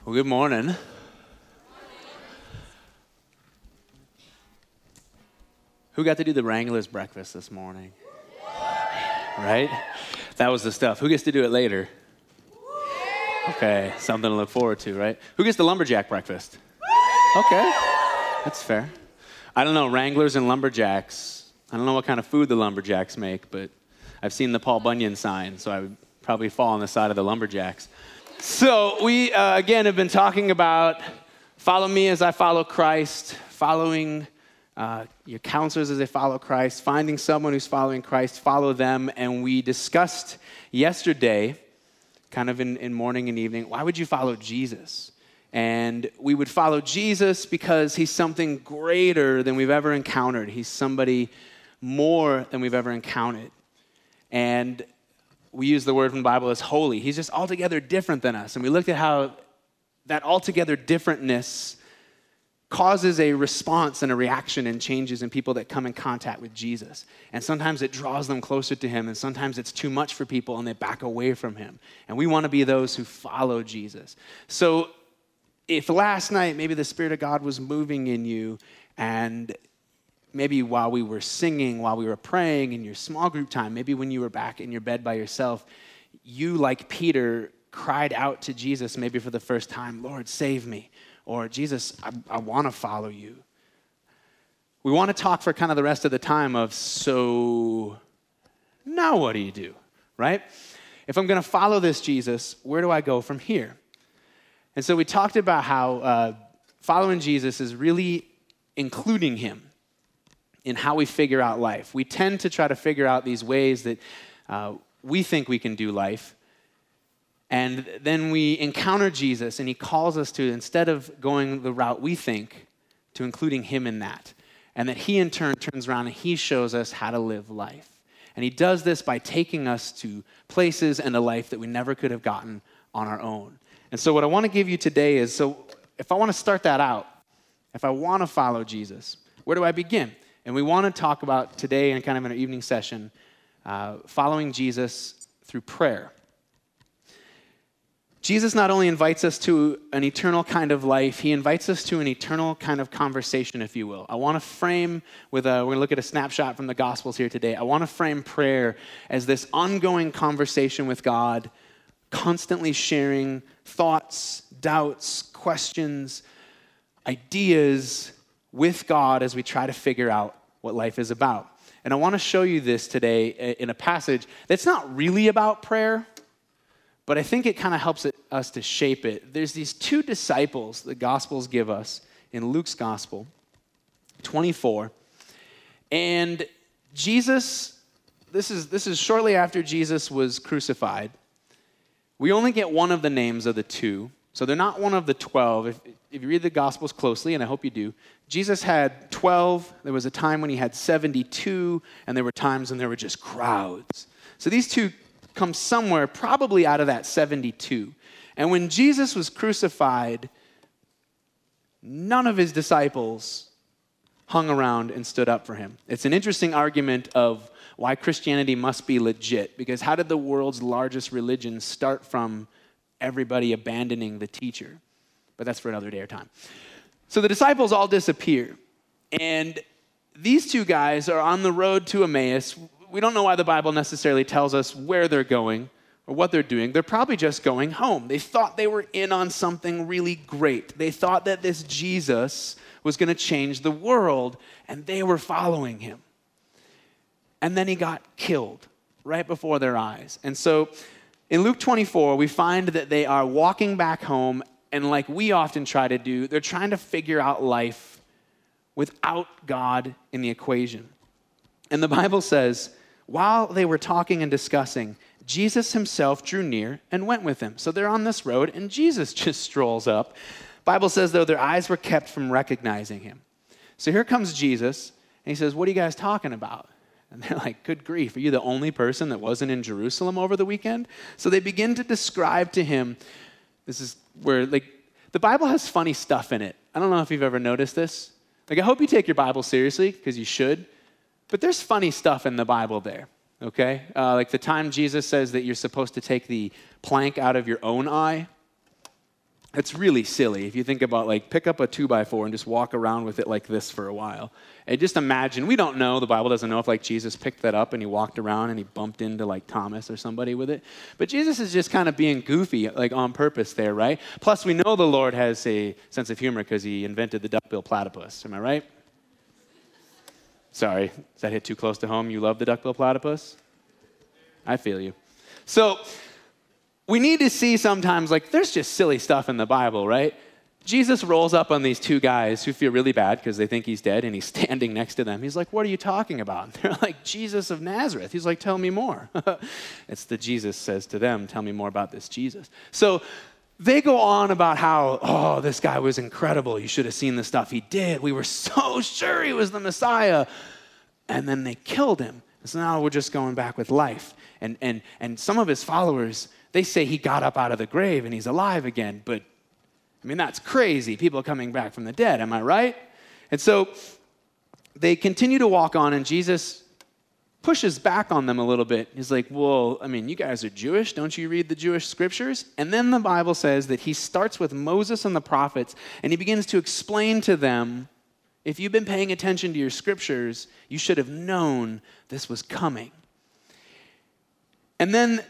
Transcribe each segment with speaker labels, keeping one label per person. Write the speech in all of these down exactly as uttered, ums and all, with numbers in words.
Speaker 1: Well, good morning. Who got to do the Wranglers breakfast this morning? Right? That was the stuff. Who gets to do it later? Okay, something to look forward to, right? Who gets the lumberjack breakfast? Okay, that's fair. I don't know, Wranglers and lumberjacks. I don't know what kind of food the lumberjacks make, but I've seen the Paul Bunyan sign, so I would probably fall on the side of the lumberjacks. So we, uh, again, have been talking about follow me as I follow Christ, following uh, your counselors as they follow Christ, finding someone who's following Christ, follow them. And we discussed yesterday, kind of in, in morning and evening, why would you follow Jesus? And we would follow Jesus because he's something greater than we've ever encountered. He's somebody more than we've ever encountered. And we use the word from the Bible as holy. He's just altogether different than us. And we looked at how that altogether differentness causes a response and a reaction and changes in people that come in contact with Jesus. And sometimes it draws them closer to him, and sometimes it's too much for people and they back away from him. And we want to be those who follow Jesus. So if last night maybe the Spirit of God was moving in you, and maybe while we were singing, while we were praying in your small group time, maybe when you were back in your bed by yourself, you, like Peter, cried out to Jesus maybe for the first time, Lord, save me. Or, Jesus, I, I want to follow you. We want to talk for kind of the rest of the time of, so now what do you do, right? If I'm going to follow this Jesus, where do I go from here? And so we talked about how uh, following Jesus is really including him in how we figure out life. We tend to try to figure out these ways that uh, we think we can do life. And then we encounter Jesus, and he calls us to, instead of going the route we think, to including him in that. And that he, in turn, turns around and he shows us how to live life. And he does this by taking us to places and a life that we never could have gotten on our own. And so what I want to give you today is, so if I want to start that out, if I want to follow Jesus, where do I begin? And we want to talk about today in kind of an evening session, uh, following Jesus through prayer. Jesus not only invites us to an eternal kind of life, he invites us to an eternal kind of conversation, if you will. I want to frame with a, we're going to look at a snapshot from the Gospels here today. I want to frame prayer as this ongoing conversation with God, constantly sharing thoughts, doubts, questions, ideas with God as we try to figure out what life is about. And I want to show you this today in a passage that's not really about prayer, but I think it kind of helps it, us to shape it. There's these two disciples the Gospels give us in Luke's Gospel, twenty-four. And Jesus, this is, this is shortly after Jesus was crucified. We only get one of the names of the two. So they're not one of the twelve. If, if you read the Gospels closely, and I hope you do, Jesus had twelve. There was a time when he had seventy-two, and there were times when there were just crowds. So these two come somewhere probably out of that seventy-two. And when Jesus was crucified, none of his disciples hung around and stood up for him. It's an interesting argument of why Christianity must be legit, because how did the world's largest religion start from everybody abandoning the teacher? But that's for another day or time. So the disciples all disappear. And these two guys are on the road to Emmaus. We don't know why the Bible necessarily tells us where they're going or what they're doing. They're probably just going home. They thought they were in on something really great. They thought that this Jesus was going to change the world, and they were following him. And then he got killed right before their eyes. And so in Luke twenty-four, we find that they are walking back home, and like we often try to do, they're trying to figure out life without God in the equation. And the Bible says, while they were talking and discussing, Jesus himself drew near and went with them. So they're on this road, and Jesus just strolls up. The Bible says, though, their eyes were kept from recognizing him. So here comes Jesus, and he says, what are you guys talking about? And they're like, good grief, are you the only person that wasn't in Jerusalem over the weekend? So they begin to describe to him, this is where, like, the Bible has funny stuff in it. I don't know if you've ever noticed this. Like, I hope you take your Bible seriously, because you should. But there's funny stuff in the Bible there, okay? Uh, like the time Jesus says that you're supposed to take the plank out of your own eye. It's really silly if you think about, like, pick up a two by four and just walk around with it like this for a while. And just imagine, we don't know, the Bible doesn't know if, like, Jesus picked that up and he walked around and he bumped into, like, Thomas or somebody with it. But Jesus is just kind of being goofy, like, on purpose there, right? Plus, we know the Lord has a sense of humor because he invented the duckbill platypus. Am I right? Sorry, does that hit too close to home? You love the duckbill platypus? I feel you. So we need to see sometimes, like, there's just silly stuff in the Bible, right? Jesus rolls up on these two guys who feel really bad because they think he's dead, and he's standing next to them. He's like, what are you talking about? And they're like, Jesus of Nazareth. He's like, tell me more. It's the Jesus says to them, tell me more about this Jesus. So they go on about how, oh, this guy was incredible. You should have seen the stuff he did. We were so sure he was the Messiah. And then they killed him. So now we're just going back with life. And, and, and some of his followers, they say he got up out of the grave and he's alive again. But, I mean, that's crazy. People coming back from the dead, am I right? And so they continue to walk on, and Jesus pushes back on them a little bit. He's like, well, I mean, you guys are Jewish. Don't you read the Jewish scriptures? And then the Bible says that he starts with Moses and the prophets, and he begins to explain to them, if you've been paying attention to your scriptures, you should have known this was coming. And then,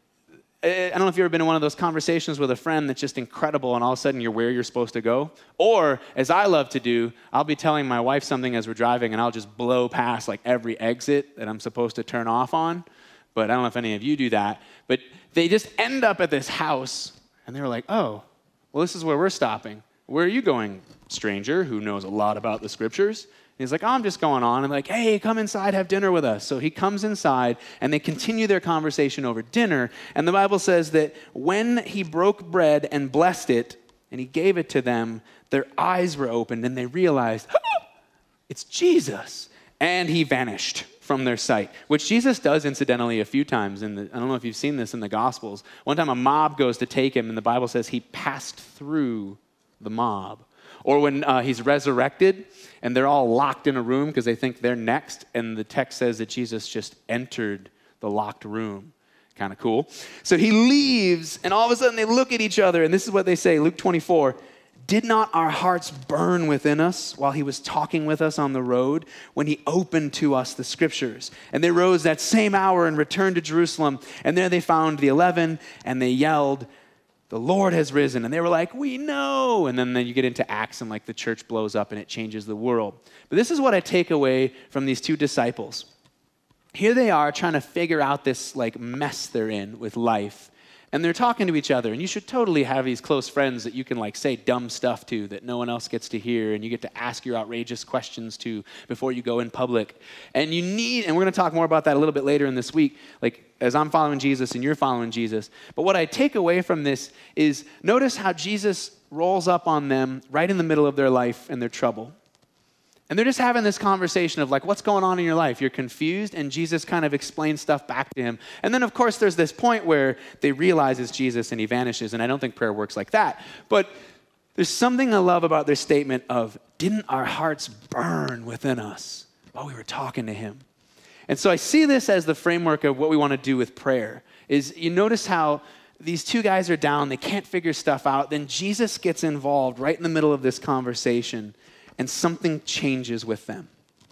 Speaker 1: I don't know if you've ever been in one of those conversations with a friend that's just incredible, and all of a sudden you're where you're supposed to go. Or, as I love to do, I'll be telling my wife something as we're driving, and I'll just blow past like every exit that I'm supposed to turn off on. But I don't know if any of you do that. But they just end up at this house, and they're like, oh, well, this is where we're stopping. Where are you going, stranger who knows a lot about the scriptures? And he's like, oh, I'm just going on. I'm like, hey, come inside, have dinner with us. So he comes inside, and they continue their conversation over dinner. And the Bible says that when he broke bread and blessed it, and he gave it to them, their eyes were opened, and they realized, oh, it's Jesus. And he vanished from their sight, which Jesus does, incidentally, a few times. In the, I don't know if you've seen this in the Gospels. One time a mob goes to take him, and the Bible says he passed through the mob. Or when uh, he's resurrected and they're all locked in a room because they think they're next, and the text says that Jesus just entered the locked room. Kind of cool. So he leaves, and all of a sudden they look at each other, and this is what they say, Luke twenty-four, did not our hearts burn within us while he was talking with us on the road when he opened to us the scriptures? And they rose that same hour and returned to Jerusalem, and there they found the eleven, and they yelled, the Lord has risen. And they were like, we know. And then, then you get into Acts, and like the church blows up and it changes the world. But this is what I take away from these two disciples. Here they are trying to figure out this like mess they're in with life. And they're talking to each other. And you should totally have these close friends that you can like say dumb stuff to that no one else gets to hear. And you get to ask your outrageous questions to before you go in public. And you need, and we're going to talk more about that a little bit later in this week, like as I'm following Jesus and you're following Jesus. But what I take away from this is notice how Jesus rolls up on them right in the middle of their life and their trouble. And they're just having this conversation of like, what's going on in your life? You're confused, and Jesus kind of explains stuff back to him. And then, of course, there's this point where they realize it's Jesus and he vanishes, and I don't think prayer works like that. But there's something I love about their statement of, didn't our hearts burn within us while we were talking to him? And so I see this as the framework of what we want to do with prayer, is you notice how these two guys are down, they can't figure stuff out, then Jesus gets involved right in the middle of this conversation, and something changes with them.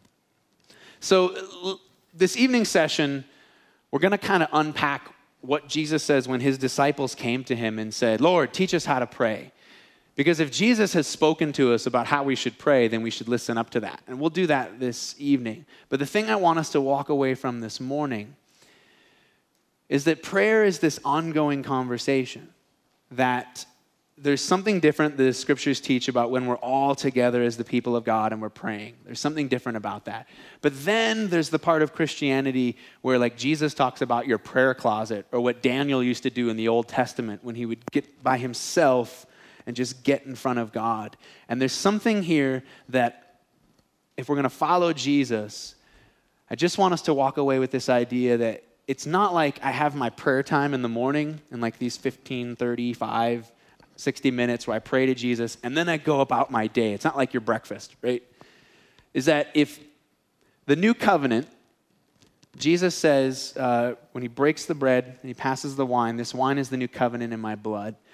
Speaker 1: So this evening session, we're going to kind of unpack what Jesus says when his disciples came to him and said, Lord, teach us how to pray. Because if Jesus has spoken to us about how we should pray, then we should listen up to that. And we'll do that this evening. But the thing I want us to walk away from this morning is that prayer is this ongoing conversation, that there's something different the scriptures teach about when we're all together as the people of God and we're praying. There's something different about that. But then there's the part of Christianity where like Jesus talks about your prayer closet, or what Daniel used to do in the Old Testament when he would get by himself and just get in front of God. And there's something here that if we're going to follow Jesus, I just want us to walk away with this idea that it's not like I have my prayer time in the morning and like these fifteen, thirty-five, sixty minutes where I pray to Jesus, and then I go about my day. It's not like your breakfast, right? Is that if the new covenant, Jesus says uh, when he breaks the bread and he passes the wine, this wine is the new covenant in my blood.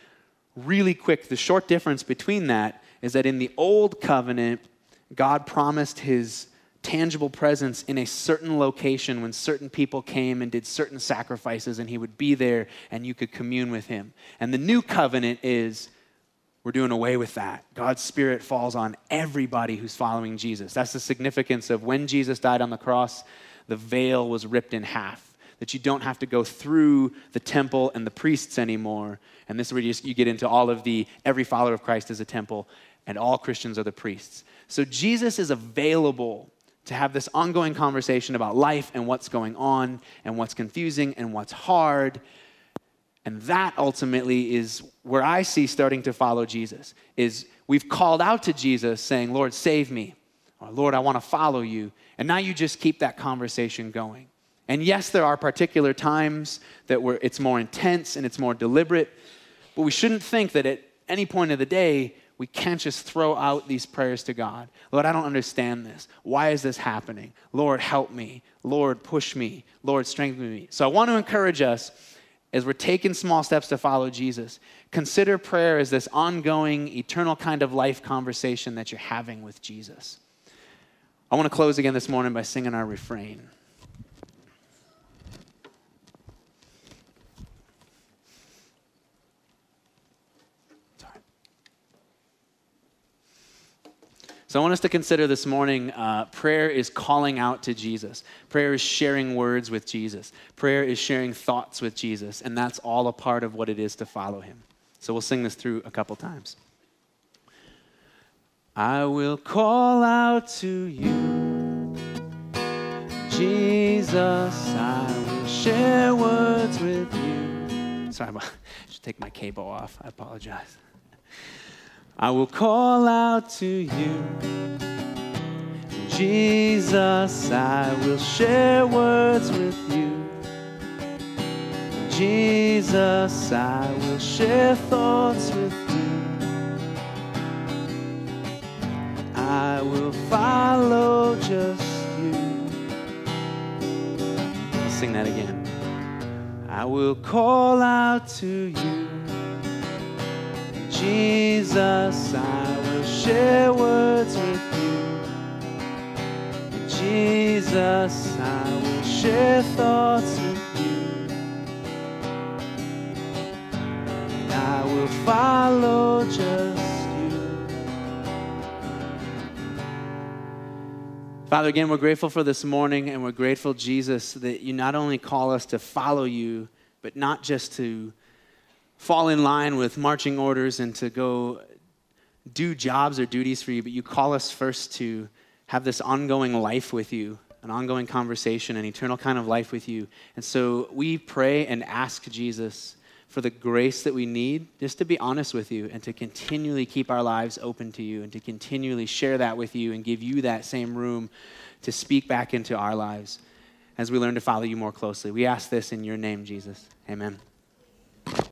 Speaker 1: really quick, the short difference between that is that in the old covenant, God promised his tangible presence in a certain location when certain people came and did certain sacrifices, and he would be there and you could commune with him. And the new covenant is we're doing away with that. God's Spirit falls on everybody who's following Jesus. That's the significance of when Jesus died on the cross, the veil was ripped in half, that you don't have to go through the temple and the priests anymore. And this is where you, you get into all of the, every follower of Christ is a temple, and all Christians are the priests. So Jesus is available to have this ongoing conversation about life and what's going on and what's confusing and what's hard. And that ultimately is where I see starting to follow Jesus, is we've called out to Jesus saying, Lord, save me. Or Lord, I want to follow you. And now you just keep that conversation going. And yes, there are particular times that where it's more intense and it's more deliberate, but we shouldn't think that at any point of the day, we can't just throw out these prayers to God. Lord, I don't understand this. Why is this happening? Lord, help me. Lord, push me. Lord, strengthen me. So I want to encourage us, as we're taking small steps to follow Jesus, consider prayer as this ongoing, eternal kind of life conversation that you're having with Jesus. I want to close again this morning by singing our refrain. So I want us to consider this morning, uh, prayer is calling out to Jesus. Prayer is sharing words with Jesus. Prayer is sharing thoughts with Jesus, and that's all a part of what it is to follow him. So we'll sing this through a couple times. I will call out to you, Jesus, I will share words with you. Sorry, I should take my cable off. I apologize. I will call out to you, Jesus, I will share words with you. Jesus, I will share thoughts with you. I will follow just you. I'll sing that again. I will call out to you, Jesus, I will share words with you. Jesus, I will share thoughts with you. And I will follow just you. Father, again, we're grateful for this morning, and we're grateful, Jesus, that you not only call us to follow you, but not just to fall in line with marching orders and to go do jobs or duties for you, but you call us first to have this ongoing life with you, an ongoing conversation, an eternal kind of life with you. And so we pray and ask Jesus for the grace that we need just to be honest with you and to continually keep our lives open to you and to continually share that with you and give you that same room to speak back into our lives as we learn to follow you more closely. We ask this in your name, Jesus. Amen.